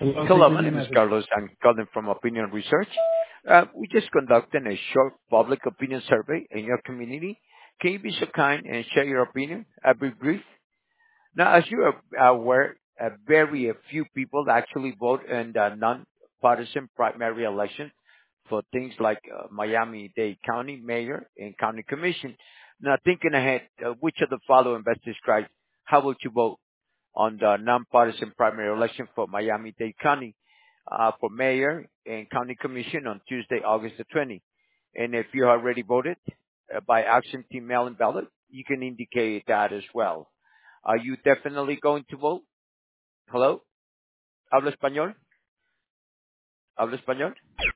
Hello, Hello, please my leave me a name is message. Carlos. I'm calling from Opinion Research. We just conducted a short public opinion survey in your community. Can you be so kind and share your opinion? I'll be brief. Now, as you are aware, very few people actually vote in the non-partisan primary election for things like Miami-Dade County Mayor and County Commission. Now, thinking ahead, which of the following best describes how would you vote on the nonpartisan primary election for Miami-Dade County for mayor and county commission on Tuesday, August the 20th? And if you already voted by absentee mail-in ballot, you can indicate that as well. Are you definitely going to vote? Hello? ¿Habla español? ¿Habla español?